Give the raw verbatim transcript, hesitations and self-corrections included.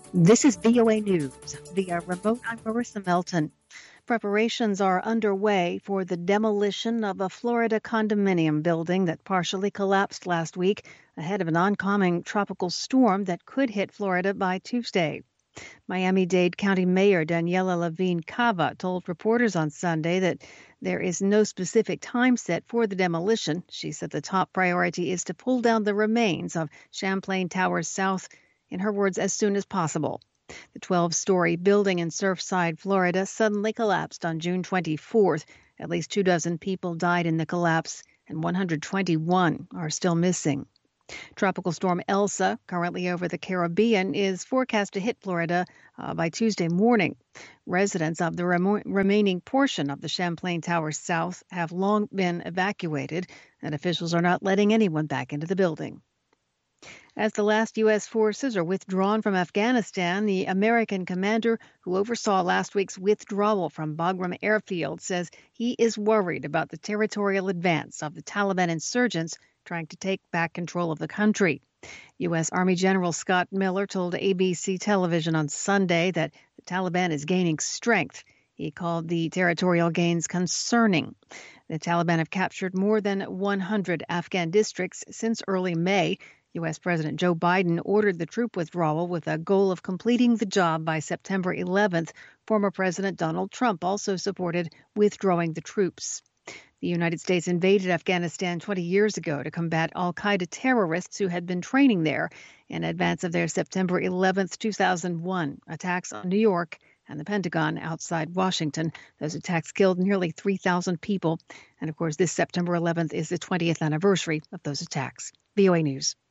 This is V O A News. Via remote, I'm Marissa Melton. Preparations are underway for the demolition of a Florida condominium building that partially collapsed last week ahead of an oncoming tropical storm that could hit Florida by Tuesday. Miami-Dade County Mayor Daniela Levine Cava told reporters on Sunday that there is no specific time set for the demolition. She said the top priority is to pull down the remains of Champlain Towers South, in her words, as soon as possible. The twelve-story building in Surfside, Florida, suddenly collapsed on June twenty-fourth. At least two dozen people died in the collapse, and one hundred twenty-one are still missing. Tropical storm Elsa, currently over the Caribbean, is forecast to hit Florida uh, by Tuesday morning. Residents of the remo- remaining portion of the Champlain Towers South have long been evacuated, and officials are not letting anyone back into the building. As the last U S forces are withdrawn from Afghanistan, the American commander who oversaw last week's withdrawal from Bagram Airfield says he is worried about the territorial advance of the Taliban insurgents trying to take back control of the country. U S. Army General Scott Miller told A B C television on Sunday that the Taliban is gaining strength. He called the territorial gains concerning. The Taliban have captured more than one hundred Afghan districts since early May. U S. President Joe Biden ordered the troop withdrawal with a goal of completing the job by September eleventh. Former President Donald Trump also supported withdrawing the troops. The United States invaded Afghanistan twenty years ago to combat al-Qaeda terrorists who had been training there in advance of their September eleventh, two thousand one attacks on New York and the Pentagon outside Washington. Those attacks killed nearly three thousand people. And of course, this September eleventh is the twentieth anniversary of those attacks. V O A News.